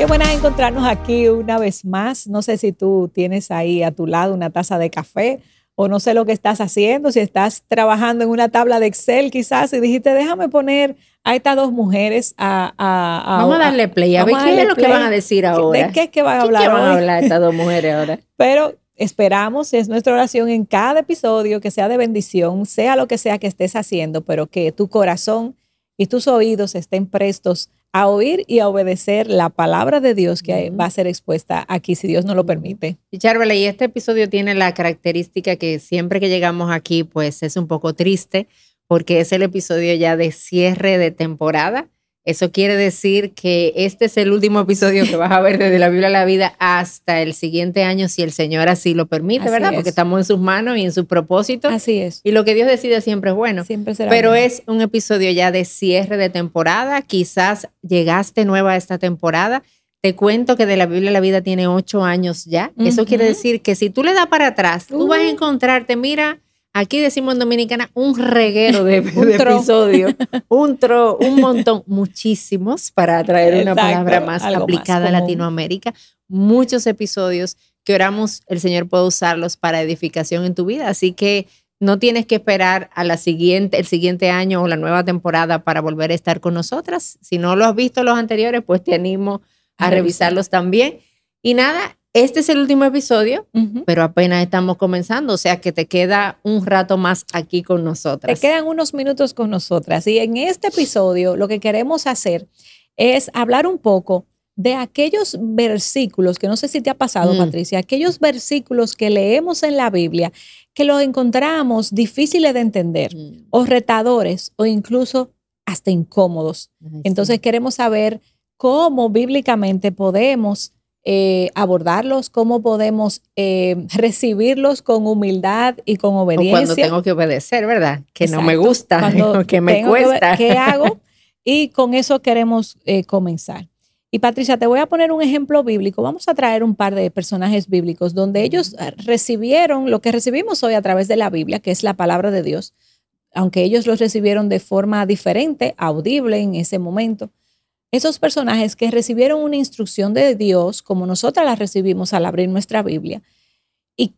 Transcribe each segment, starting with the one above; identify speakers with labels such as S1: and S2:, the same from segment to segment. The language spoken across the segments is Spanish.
S1: Qué buena encontrarnos aquí una vez más. No sé si tú tienes ahí a tu lado una taza de café o no sé lo que estás haciendo, si estás trabajando en una tabla de Excel quizás y dijiste, déjame poner a estas dos mujeres
S2: Vamos a darle play, a ver qué es lo que van a decir ahora.
S1: ¿De qué es que van a hablar
S2: ¿Qué van
S1: hoy?
S2: a hablar estas dos mujeres ahora?
S1: Pero esperamos, es nuestra oración en cada episodio que sea de bendición, sea lo que sea que estés haciendo, pero que tu corazón y tus oídos estén prestos a oír y a obedecer la palabra de Dios que va a ser expuesta aquí, si Dios nos lo permite.
S2: Y Charvela, y este episodio tiene la característica que siempre que llegamos aquí, pues es un poco triste, porque es el episodio ya de cierre de temporada. Eso quiere decir que este es el último episodio que vas a ver desde la Biblia a la vida hasta el siguiente año, si el Señor así lo permite,
S1: Así
S2: ¿verdad?
S1: es.
S2: Porque estamos en sus manos y en su propósito.
S1: Así es.
S2: Y lo que Dios decide siempre es bueno.
S1: Siempre será
S2: Pero
S1: bueno.
S2: es un episodio ya de cierre de temporada. Quizás llegaste nueva a esta temporada. Te cuento que de la Biblia a la vida tiene 8 años ya. Eso quiere decir que si tú le das para atrás, tú vas a encontrarte, mira, aquí decimos en Dominicana, un reguero de episodios, un montón, muchísimos, para traer una palabra más aplicada a Latinoamérica, muchos episodios que oramos el Señor puede usarlos para edificación en tu vida. Así que no tienes que esperar a el siguiente año o la nueva temporada para volver a estar con nosotras. Si no lo has visto los anteriores, pues te animo a revisarlos también. Y nada, este es el último episodio, pero apenas estamos comenzando, o sea que te queda un rato más aquí con nosotras.
S1: Te quedan unos minutos con nosotras. Y en este episodio lo que queremos hacer es hablar un poco de aquellos versículos, que no sé si te ha pasado, Patricia, aquellos versículos que leemos en la Biblia que los encontramos difíciles de entender o retadores o incluso hasta incómodos. Entonces queremos saber cómo bíblicamente podemos abordarlos, cómo podemos recibirlos con humildad y con obediencia.
S2: O cuando tengo que obedecer, ¿verdad? Que
S1: Exacto.
S2: No me gusta,
S1: cuando
S2: que me cuesta.
S1: ¿Qué hago? Y con eso queremos comenzar. Y Patricia, te voy a poner un ejemplo bíblico. Vamos a traer un par de personajes bíblicos donde ellos recibieron lo que recibimos hoy a través de la Biblia, que es la palabra de Dios, aunque ellos lo recibieron de forma diferente, audible en ese momento. Esos personajes que recibieron una instrucción de Dios, como nosotras la recibimos al abrir nuestra Biblia, y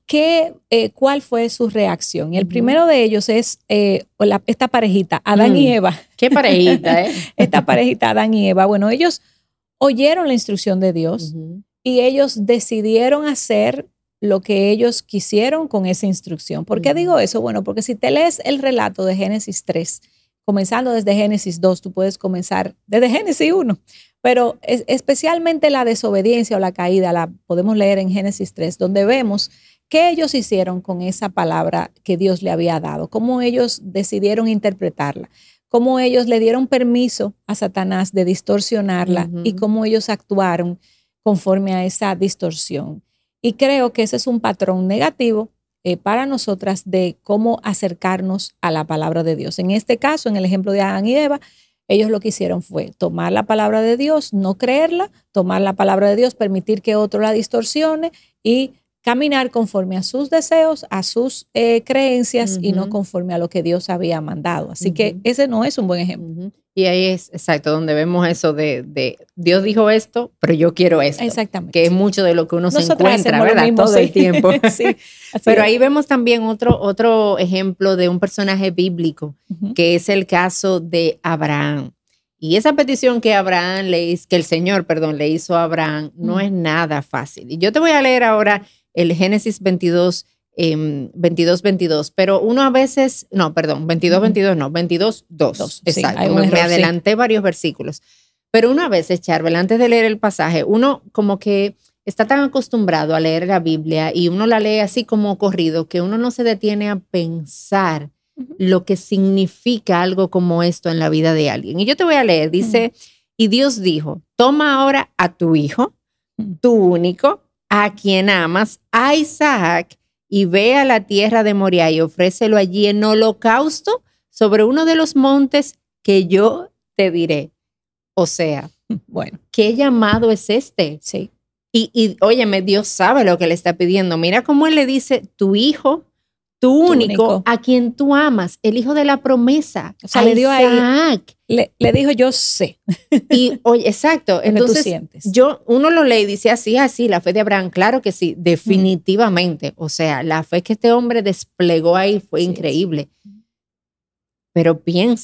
S1: cuál fue su reacción. Y el primero de ellos es esta parejita, Adán y Eva.
S2: Qué parejita, ¿eh?
S1: Esta parejita, Adán y Eva. Bueno, ellos oyeron la instrucción de Dios y ellos decidieron hacer lo que ellos quisieron con esa instrucción. ¿Por qué digo eso? Bueno, porque si te lees el relato de Génesis 3, comenzando desde Génesis 2, tú puedes comenzar desde Génesis 1, pero especialmente la desobediencia o la caída la podemos leer en Génesis 3, donde vemos qué ellos hicieron con esa palabra que Dios le había dado, cómo ellos decidieron interpretarla, cómo ellos le dieron permiso a Satanás de distorsionarla y cómo ellos actuaron conforme a esa distorsión. Y creo que ese es un patrón negativo para nosotras de cómo acercarnos a la palabra de Dios. En este caso, en el ejemplo de Adán y Eva, ellos lo que hicieron fue tomar la palabra de Dios, no creerla, tomar la palabra de Dios, permitir que otro la distorsione y caminar conforme a sus deseos, a sus creencias y no conforme a lo que Dios había mandado. Así que ese no es un buen ejemplo.
S2: Y ahí es exacto donde vemos eso de Dios dijo esto, pero yo quiero esto.
S1: Exactamente.
S2: Que es mucho de lo que uno
S1: Nosotras
S2: se encuentra, ¿verdad?
S1: Mismo,
S2: todo el tiempo.
S1: Sí,
S2: pero ahí vemos también otro ejemplo de un personaje bíblico, que es el caso de Abraham. Y esa petición que el Señor le hizo a Abraham, no es nada fácil. Y yo te voy a leer ahora el Génesis 22, 22, pero uno a veces, 22, 2. Exacto,
S1: sí,
S2: me adelanté varios versículos. Pero uno a veces, Charbel, antes de leer el pasaje, uno como que está tan acostumbrado a leer la Biblia y uno la lee así como corrido que uno no se detiene a pensar lo que significa algo como esto en la vida de alguien. Y yo te voy a leer, dice, y Dios dijo, toma ahora a tu hijo, tu único, a quien amas, a Isaac, y ve a la tierra de Moriah y ofrécelo allí en holocausto sobre uno de los montes que yo te diré. O sea,
S1: bueno,
S2: ¿qué llamado es este?
S1: Sí.
S2: Y óyeme, Dios sabe lo que le está pidiendo. Mira cómo él le dice, tu hijo, tu único, a quien tú amas, el hijo de la promesa.
S1: O sea, le dio ahí, le dijo, yo sé.
S2: Y oye, exacto. Entonces, uno lo lee y dice así, la fe de Abraham, claro que sí, definitivamente. O sea, la fe que este hombre desplegó ahí fue increíble. Pero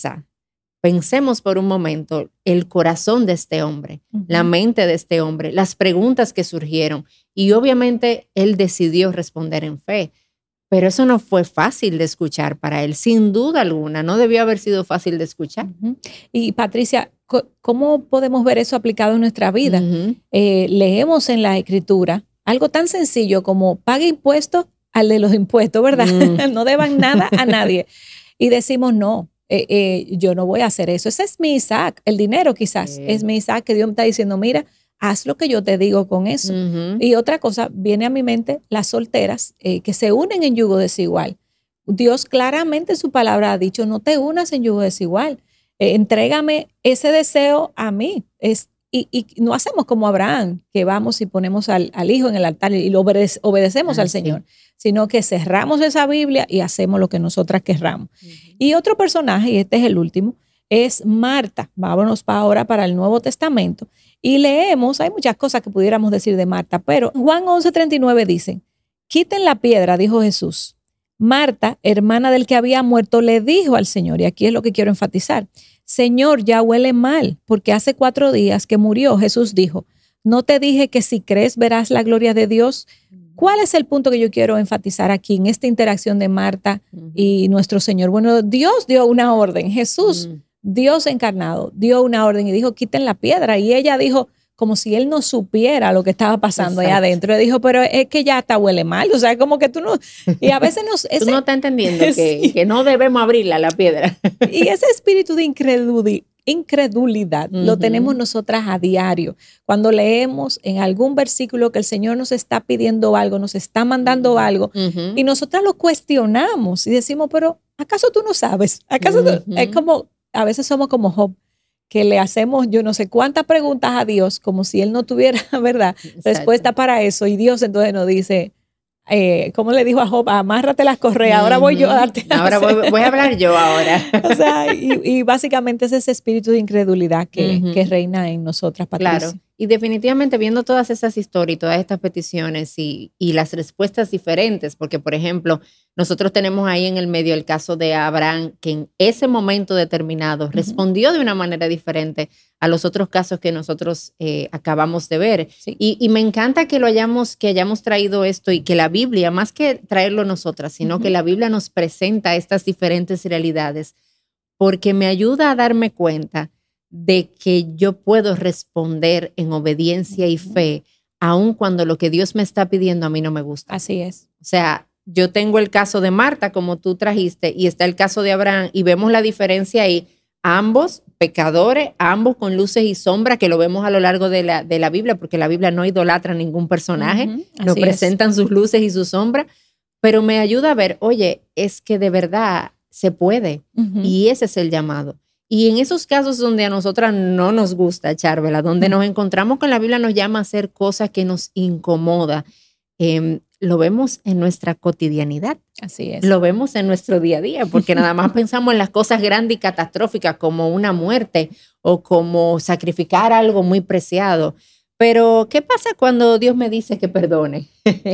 S2: pensemos por un momento el corazón de este hombre, la mente de este hombre, las preguntas que surgieron. Y obviamente él decidió responder en fe. Pero eso no fue fácil de escuchar para él, sin duda alguna. No debió haber sido fácil de escuchar.
S1: Y Patricia, ¿cómo podemos ver eso aplicado en nuestra vida? Leemos en la Escritura algo tan sencillo como pague impuestos al de los impuestos, ¿verdad? No deban nada a nadie. Y decimos, no, yo no voy a hacer eso. Ese es mi Isaac, el dinero quizás. Es mi Isaac que Dios me está diciendo, mira, haz lo que yo te digo con eso. Y otra cosa, viene a mi mente las solteras que se unen en yugo desigual. Dios claramente en su palabra ha dicho, no te unas en yugo desigual. Entrégame ese deseo a mí. Y no hacemos como Abraham, que vamos y ponemos al hijo en el altar y lo obedecemos al Señor, sino que cerramos esa Biblia y hacemos lo que nosotras querramos. Y otro personaje, y este es el último, es Marta. Vámonos ahora para el Nuevo Testamento. Y leemos, hay muchas cosas que pudiéramos decir de Marta, pero Juan 11:39 dice, quiten la piedra, dijo Jesús. Marta, hermana del que había muerto, le dijo al Señor, y aquí es lo que quiero enfatizar, Señor, ya huele mal, porque hace 4 días que murió. Jesús dijo, ¿no te dije que si crees verás la gloria de Dios? ¿Cuál es el punto que yo quiero enfatizar aquí en esta interacción de Marta y nuestro Señor? Bueno, Dios dio una orden, Jesús, Dios encarnado, dio una orden y dijo, quiten la piedra. Y ella dijo, como si él no supiera lo que estaba pasando allá adentro. Le dijo, pero es que ya está huele mal. O sea, como que tú no... Y a veces
S2: tú no estás entendiendo que no debemos abrirla la piedra.
S1: Y ese espíritu de incredulidad lo tenemos nosotras a diario. Cuando leemos en algún versículo que el Señor nos está pidiendo algo, nos está mandando algo, y nosotras lo cuestionamos y decimos, pero ¿acaso tú no sabes? ¿Acaso es como, a veces somos como Job, que le hacemos yo no sé cuántas preguntas a Dios como si él no tuviera, ¿verdad?, respuesta para eso. Y Dios entonces nos dice, ¿cómo le dijo a Job? Amárrate las correas, ahora voy yo a darte.
S2: Ahora voy a hablar yo ahora.
S1: O sea, y básicamente es ese espíritu de incredulidad que reina en nosotras, Patricia.
S2: Claro, y definitivamente viendo todas esas historias y todas estas peticiones y las respuestas diferentes, porque por ejemplo, nosotros tenemos ahí en el medio el caso de Abraham, que en ese momento determinado respondió de una manera diferente a los otros casos que nosotros acabamos de ver. Sí. Y me encanta que hayamos traído esto y que la Biblia, más que traerlo nosotras, sino que la Biblia nos presenta estas diferentes realidades, porque me ayuda a darme cuenta de que yo puedo responder en obediencia y fe, aun cuando lo que Dios me está pidiendo a mí no me gusta.
S1: Así es.
S2: O sea, yo tengo el caso de Marta, como tú trajiste, y está el caso de Abraham, y vemos la diferencia ahí. Ambos pecadores, ambos con luces y sombras, que lo vemos a lo largo de la Biblia, porque la Biblia no idolatra a ningún personaje, nos presentan sus luces y sus sombras, pero me ayuda a ver, oye, es que de verdad se puede, y ese es el llamado. Y en esos casos donde a nosotras no nos gusta, Charvela, donde nos encontramos con la Biblia nos llama a hacer cosas que nos incomoda, lo vemos en nuestra cotidianidad.
S1: Así es.
S2: Lo vemos en nuestro día a día, porque nada más pensamos en las cosas grandes y catastróficas como una muerte o como sacrificar algo muy preciado. Pero, ¿qué pasa cuando Dios me dice que perdone?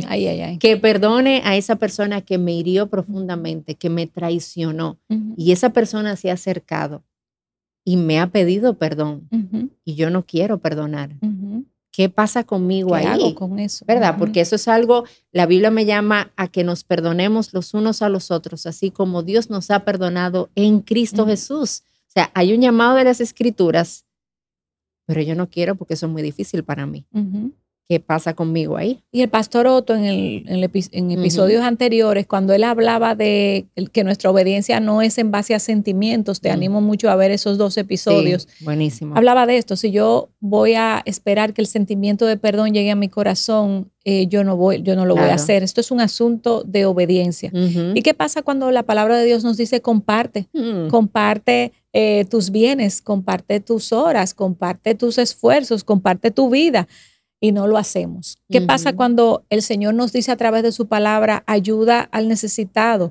S2: Que perdone a esa persona que me hirió profundamente, que me traicionó. Y esa persona se ha acercado y me ha pedido perdón. Y yo no quiero perdonar. ¿Qué pasa conmigo ahí?
S1: ¿Qué hago con eso?
S2: ¿Verdad? Porque eso es algo, la Biblia me llama a que nos perdonemos los unos a los otros, así como Dios nos ha perdonado en Cristo Jesús. O sea, hay un llamado de las Escrituras, pero yo no quiero porque eso es muy difícil para mí. ¿Qué pasa conmigo ahí?
S1: Y el pastor Otto en episodios anteriores, cuando él hablaba de que nuestra obediencia no es en base a sentimientos, te animo mucho a ver esos 2 episodios.
S2: Sí, buenísimo.
S1: Hablaba de esto, si yo voy a esperar que el sentimiento de perdón llegue a mi corazón, yo no lo voy a hacer. Esto es un asunto de obediencia. ¿Y qué pasa cuando la palabra de Dios nos dice comparte? Comparte tus bienes, comparte tus horas, comparte tus esfuerzos, comparte tu vida. y no lo hacemos. ¿Qué pasa cuando el Señor nos dice a través de su palabra, ayuda al necesitado?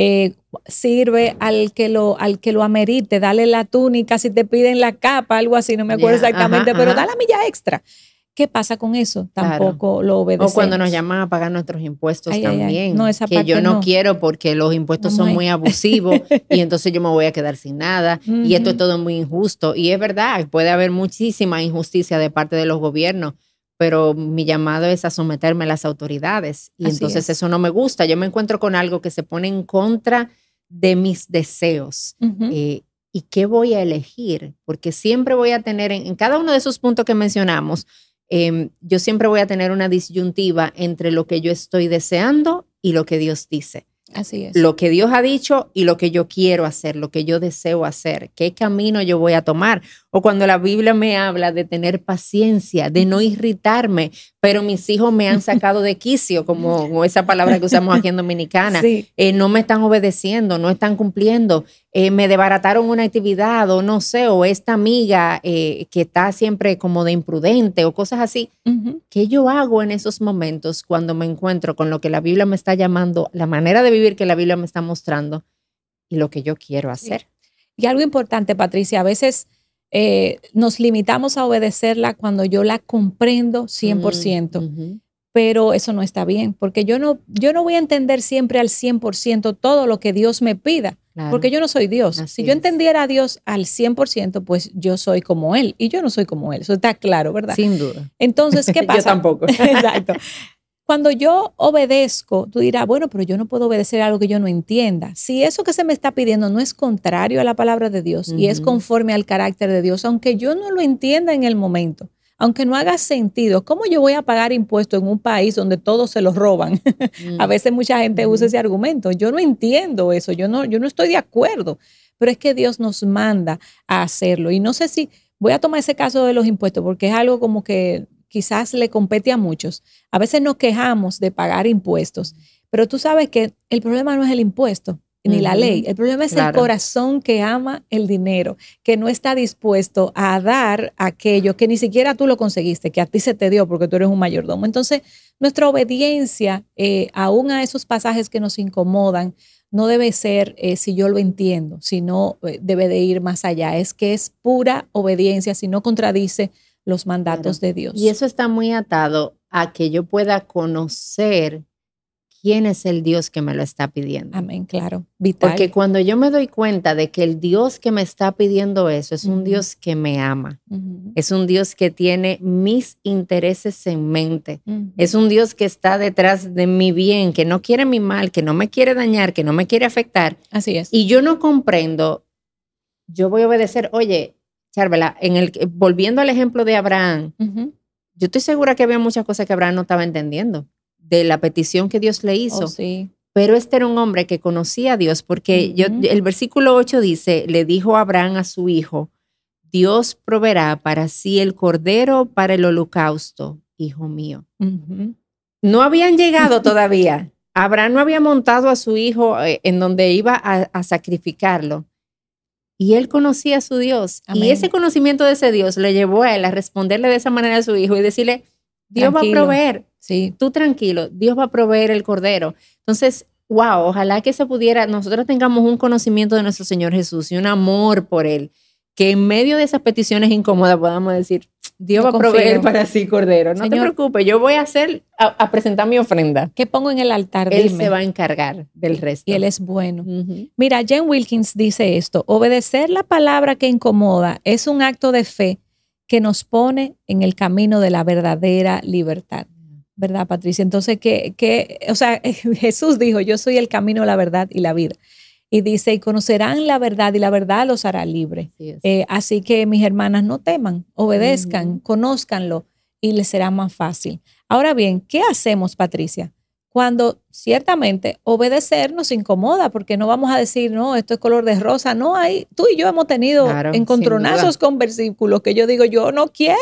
S1: Sirve al que lo amerite, dale la túnica, si te piden la capa, algo así, no me acuerdo exactamente, pero da la milla extra. ¿Qué pasa con eso? Tampoco lo obedecemos.
S2: O cuando nos llaman a pagar nuestros impuestos también,
S1: no, esa
S2: que
S1: parte
S2: yo no quiero porque los impuestos son muy abusivos y entonces yo me voy a quedar sin nada y esto es todo muy injusto. Y es verdad, puede haber muchísima injusticia de parte de los gobiernos, pero mi llamado es a someterme a las autoridades y entonces eso no me gusta. Yo me encuentro con algo que se pone en contra de mis deseos. ¿Y qué voy a elegir? Porque siempre voy a tener en cada uno de esos puntos que mencionamos, yo siempre voy a tener una disyuntiva entre lo que yo estoy deseando y lo que Dios dice.
S1: Así es.
S2: Lo que Dios ha dicho y lo que yo quiero hacer, lo que yo deseo hacer, qué camino yo voy a tomar. O cuando la Biblia me habla de tener paciencia, de no irritarme, pero mis hijos me han sacado de quicio, como esa palabra que usamos aquí en Dominicana.
S1: Sí.
S2: No me están obedeciendo, no están cumpliendo, me desbarataron una actividad o no sé, o esta amiga que está siempre como de imprudente o cosas así. ¿Qué yo hago en esos momentos cuando me encuentro con lo que la Biblia me está llamando, la manera de vivir que la Biblia me está mostrando y lo que yo quiero hacer?
S1: Sí. Y algo importante, Patricia, a veces nos limitamos a obedecerla cuando yo la comprendo 100%, pero eso no está bien, porque yo no voy a entender siempre al 100% todo lo que Dios me pida, porque yo no soy Dios. Si yo entendiera a Dios al 100%, pues yo soy como Él, y yo no soy como Él. Eso está claro, ¿verdad?
S2: Sin duda.
S1: Entonces, ¿qué pasa?
S2: Yo tampoco.
S1: Exacto. Cuando yo obedezco, tú dirás, bueno, pero yo no puedo obedecer algo que yo no entienda. Si eso que se me está pidiendo no es contrario a la palabra de Dios y es conforme al carácter de Dios, aunque yo no lo entienda en el momento, aunque no haga sentido, ¿cómo yo voy a pagar impuestos en un país donde todos se los roban? A veces mucha gente usa ese argumento. Yo no entiendo eso, yo no estoy de acuerdo, pero es que Dios nos manda a hacerlo. Y no sé si voy a tomar ese caso de los impuestos porque es algo como que quizás le compete a muchos. A veces nos quejamos de pagar impuestos, pero tú sabes que el problema no es el impuesto ni la ley. El problema es el corazón que ama el dinero, que no está dispuesto a dar aquello que ni siquiera tú lo conseguiste, que a ti se te dio porque tú eres un mayordomo. Entonces, nuestra obediencia, aún a esos pasajes que nos incomodan, no debe ser si yo lo entiendo, sino debe de ir más allá. Es que es pura obediencia, si no contradice los mandatos de Dios.
S2: Y eso está muy atado a que yo pueda conocer quién es el Dios que me lo está pidiendo.
S1: Amén, claro. Vital.
S2: Porque cuando yo me doy cuenta de que el Dios que me está pidiendo eso es un Dios que me ama, es un Dios que tiene mis intereses en mente, es un Dios que está detrás de mi bien, que no quiere mi mal, que no me quiere dañar, que no me quiere afectar.
S1: Así es.
S2: Y yo no comprendo, yo voy a obedecer. Oye, Charvela, volviendo al ejemplo de Abraham, yo estoy segura que había muchas cosas que Abraham no estaba entendiendo de la petición que Dios le hizo.
S1: Sí.
S2: Pero este era un hombre que conocía a Dios porque el versículo 8 dice, le dijo Abraham a su hijo, Dios proveerá para sí el cordero para el holocausto, hijo mío. No habían llegado todavía. Abraham no había montado a su hijo en donde iba a sacrificarlo. Y él conocía a su Dios. Amén. Y ese conocimiento de ese Dios le llevó a él a responderle de esa manera a su hijo y decirle, Dios tranquilo. Va a proveer.
S1: Sí.
S2: Tú tranquilo, Dios va a proveer el cordero. Entonces, wow, ojalá que nosotros tengamos un conocimiento de nuestro Señor Jesús y un amor por Él, que en medio de esas peticiones incómodas podamos decir, Dios va a proveer para sí cordero. No Señor, te preocupes, yo voy a presentar mi ofrenda.
S1: ¿Qué pongo en el altar?
S2: Él se va a encargar del resto.
S1: Y Él es bueno. Mira, Jen Wilkins dice esto, obedecer la palabra que incomoda es un acto de fe que nos pone en el camino de la verdadera libertad. ¿Verdad, Patricia? Entonces, o sea, Jesús dijo, yo soy el camino, la verdad y la vida. Y dice, y conocerán la verdad y la verdad los hará libres. Así que mis hermanas, no teman, obedezcan, conózcanlo y les será más fácil. Ahora bien, ¿qué hacemos, Patricia? Cuando ciertamente obedecer nos incomoda, porque no vamos a decir, no, esto es color de rosa. No, tú y yo hemos tenido encontronazos con versículos que yo digo, yo no quiero,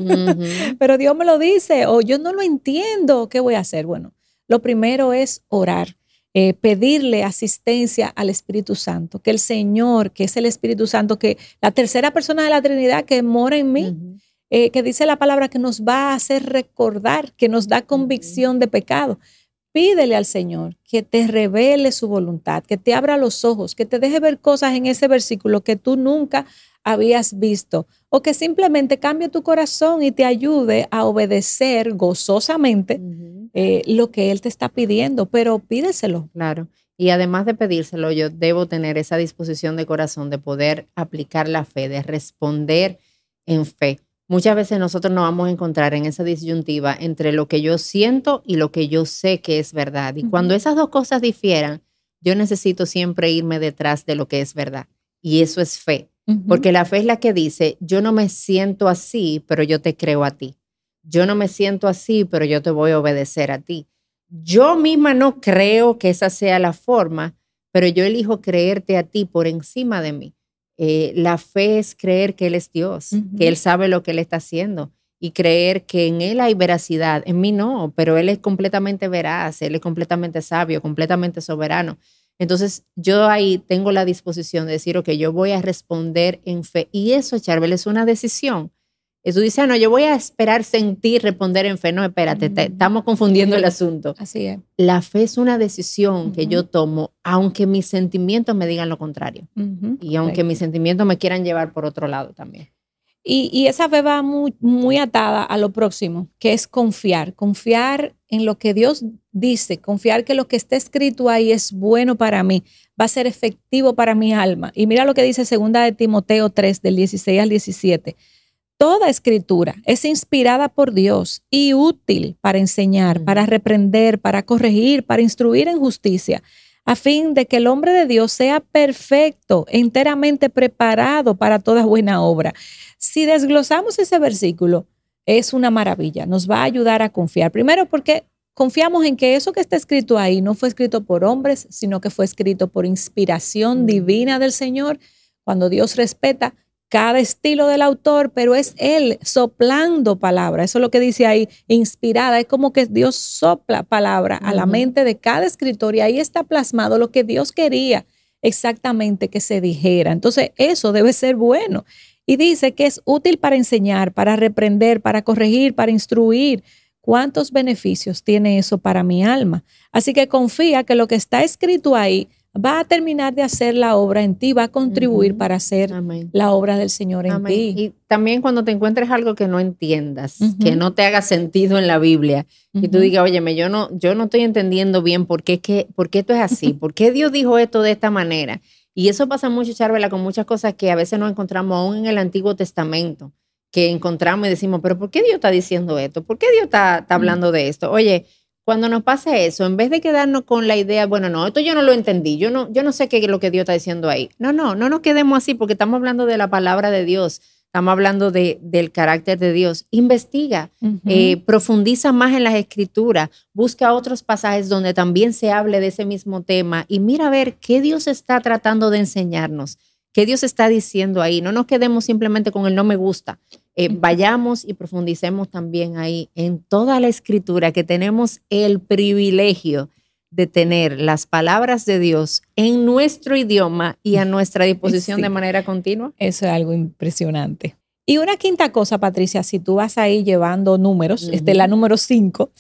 S1: pero Dios me lo dice, o yo no lo entiendo, ¿qué voy a hacer? Bueno, lo primero es orar, pedirle asistencia al Espíritu Santo, que el Señor, que es el Espíritu Santo, que la tercera persona de la Trinidad que mora en mí, que dice la palabra que nos va a hacer recordar, que nos da convicción de pecado. Pídele al Señor que te revele su voluntad, que te abra los ojos, que te deje ver cosas en ese versículo que tú nunca habías visto, o que simplemente cambie tu corazón y te ayude a obedecer gozosamente lo que Él te está pidiendo, pero pídeselo.
S2: Claro. Y además de pedírselo, yo debo tener esa disposición de corazón de poder aplicar la fe, de responder en fe. Muchas veces nosotros nos vamos a encontrar en esa disyuntiva entre lo que yo siento y lo que yo sé que es verdad. Y cuando esas dos cosas difieran, yo necesito siempre irme detrás de lo que es verdad. Y eso es fe. Porque la fe es la que dice, yo no me siento así, pero yo te creo a ti. Yo no me siento así, pero yo te voy a obedecer a ti. Yo misma no creo que esa sea la forma, pero yo elijo creerte a ti por encima de mí. La fe es creer que Él es Dios, que Él sabe lo que Él está haciendo y creer que en Él hay veracidad. En mí no, pero Él es completamente veraz, Él es completamente sabio, completamente soberano. Entonces yo ahí tengo la disposición de decir, ok, yo voy a responder en fe. Y eso, Charbel, es una decisión. Tú dices, no, yo voy a esperar sentir, responder en fe. No, espérate, estamos confundiendo el asunto.
S1: Así es.
S2: La fe es una decisión que yo tomo, aunque mis sentimientos me digan lo contrario. Y aunque mis sentimientos me quieran llevar por otro lado también.
S1: Y esa fe va muy, muy atada a lo próximo, que es confiar. Confiar en lo que Dios dice, confiar que lo que está escrito ahí es bueno para mí, va a ser efectivo para mi alma. Y mira lo que dice 2 de Timoteo 3, del 16 al 17. Toda escritura es inspirada por Dios y útil para enseñar, para reprender, para corregir, para instruir en justicia, a fin de que el hombre de Dios sea perfecto, enteramente preparado para toda buena obra. Si desglosamos ese versículo, es una maravilla, nos va a ayudar a confiar. Primero porque confiamos en que eso que está escrito ahí no fue escrito por hombres, sino que fue escrito por inspiración divina del Señor, cuando Dios respeta cada estilo del autor, pero es Él soplando palabra. Eso es lo que dice ahí, inspirada. Es como que Dios sopla palabra a la mente de cada escritor y ahí está plasmado lo que Dios quería exactamente que se dijera. Entonces, eso debe ser bueno. Y dice que es útil para enseñar, para reprender, para corregir, para instruir. ¿Cuántos beneficios tiene eso para mi alma? Así que confía que lo que está escrito ahí va a terminar de hacer la obra en ti, va a contribuir para hacer la obra del Señor en ti.
S2: Y también cuando te encuentres algo que no entiendas, que no te haga sentido en la Biblia, y tú digas, óyeme, yo no estoy entendiendo bien por qué esto es así, por qué Dios dijo esto de esta manera. Y eso pasa mucho, Charvela, con muchas cosas que a veces nos encontramos aún en el Antiguo Testamento, que encontramos y decimos, pero ¿por qué Dios está diciendo esto? ¿Por qué Dios está hablando de esto? Oye, cuando nos pasa eso, en vez de quedarnos con la idea, bueno, no, esto yo no lo entendí, yo no sé qué es lo que Dios está diciendo ahí. No nos quedemos así porque estamos hablando de la palabra de Dios, estamos hablando del carácter de Dios. Investiga, profundiza más en las escrituras, busca otros pasajes donde también se hable de ese mismo tema y mira a ver qué Dios está tratando de enseñarnos, qué Dios está diciendo ahí. No nos quedemos simplemente con el no me gusta. Vayamos y profundicemos también ahí en toda la escritura, que tenemos el privilegio de tener las palabras de Dios en nuestro idioma y a nuestra disposición de manera continua.
S1: Eso es algo impresionante. Y una quinta cosa, Patricia, si tú vas ahí llevando números, la número 5,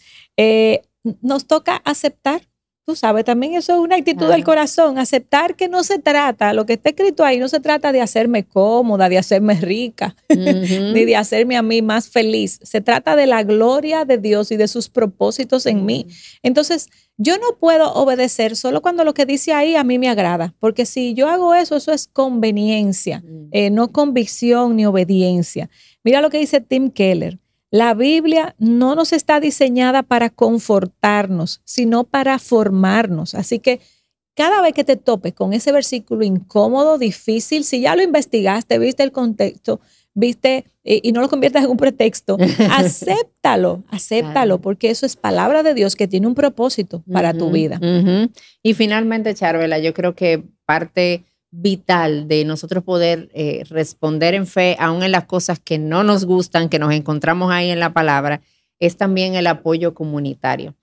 S1: nos toca aceptar. Tú sabes, también eso es una actitud del corazón, aceptar que no se trata, lo que está escrito ahí no se trata de hacerme cómoda, de hacerme rica, ni de hacerme a mí más feliz. Se trata de la gloria de Dios y de sus propósitos en mí. Entonces, yo no puedo obedecer solo cuando lo que dice ahí a mí me agrada, porque si yo hago eso, eso es conveniencia, no convicción ni obediencia. Mira lo que dice Tim Keller. La Biblia no nos está diseñada para confortarnos, sino para formarnos. Así que cada vez que te topes con ese versículo incómodo, difícil, si ya lo investigaste, viste el contexto, viste y no lo conviertas en un pretexto, acéptalo, porque eso es palabra de Dios que tiene un propósito para tu vida.
S2: Y finalmente, Charvela, yo creo que parte vital de nosotros poder responder en fe, aún en las cosas que no nos gustan, que nos encontramos ahí en la palabra, es también el apoyo comunitario.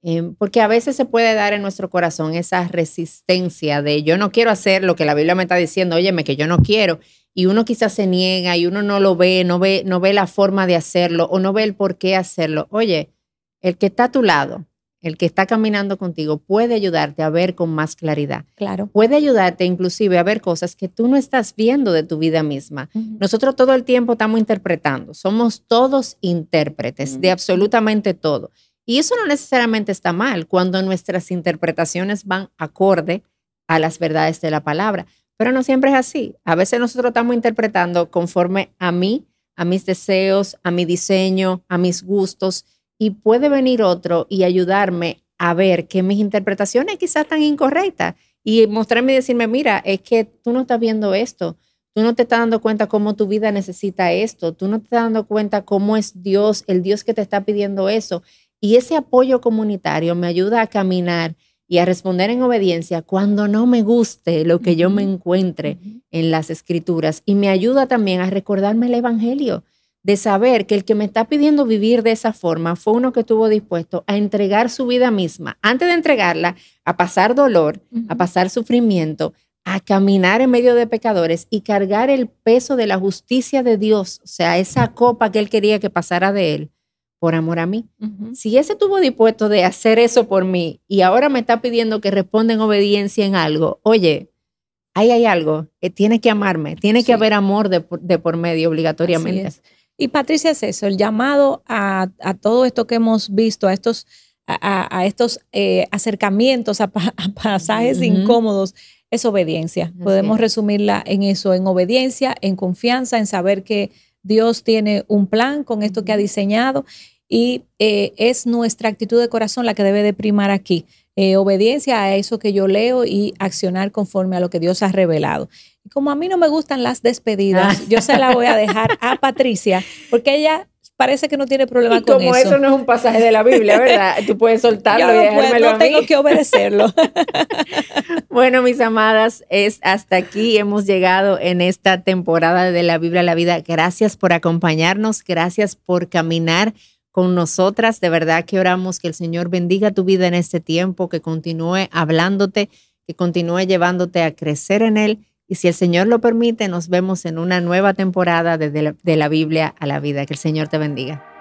S2: Porque a veces se puede dar en nuestro corazón esa resistencia de yo no quiero hacer lo que la Biblia me está diciendo, óyeme, que yo no quiero. Y uno quizás se niega y uno no lo ve, no ve la forma de hacerlo o no ve el por qué hacerlo. Oye, el que está a tu lado, el que está caminando contigo, puede ayudarte a ver con más claridad.
S1: Claro.
S2: Puede ayudarte inclusive a ver cosas que tú no estás viendo de tu vida misma. Nosotros todo el tiempo estamos interpretando. Somos todos intérpretes de absolutamente todo. Y eso no necesariamente está mal cuando nuestras interpretaciones van acorde a las verdades de la palabra. Pero no siempre es así. A veces nosotros estamos interpretando conforme a mí, a mis deseos, a mi diseño, a mis gustos. Y puede venir otro y ayudarme a ver que mis interpretaciones quizás están incorrectas y mostrarme y decirme, mira, es que tú no estás viendo esto. Tú no te estás dando cuenta cómo tu vida necesita esto. Tú no te estás dando cuenta cómo es Dios, el Dios que te está pidiendo eso. Y ese apoyo comunitario me ayuda a caminar y a responder en obediencia cuando no me guste lo que yo me encuentre en las escrituras. Y me ayuda también a recordarme el evangelio, de saber que el que me está pidiendo vivir de esa forma fue uno que estuvo dispuesto a entregar su vida misma, antes de entregarla, a pasar dolor, a pasar sufrimiento, a caminar en medio de pecadores y cargar el peso de la justicia de Dios, o sea, esa copa que él quería que pasara de él, por amor a mí. Si ese estuvo dispuesto de hacer eso por mí y ahora me está pidiendo que responda en obediencia en algo, oye, ahí hay algo, tiene que amarme, tiene que haber amor de por medio obligatoriamente.
S1: Así es. Y Patricia, es eso, el llamado a todo esto que hemos visto, a estos acercamientos a pasajes incómodos, es obediencia. Podemos resumirla en eso, en obediencia, en confianza, en saber que Dios tiene un plan con esto que ha diseñado y es nuestra actitud de corazón la que debe de primar aquí. Obediencia a eso que yo leo y accionar conforme a lo que Dios ha revelado. Y como a mí no me gustan las despedidas, yo se la voy a dejar a Patricia, porque ella parece que no tiene problema con eso.
S2: Y como eso no es un pasaje de la Biblia, ¿verdad? Tú puedes soltarlo y dejármelo a mí.
S1: No tengo que obedecerlo.
S2: Bueno, mis amadas, hasta aquí hemos llegado en esta temporada de La Biblia a la Vida. Gracias por acompañarnos, gracias por caminar con nosotras. De verdad que oramos que el Señor bendiga tu vida en este tiempo, que continúe hablándote, que continúe llevándote a crecer en Él. Y si el Señor lo permite, nos vemos en una nueva temporada de la Biblia a la Vida. Que el Señor te bendiga.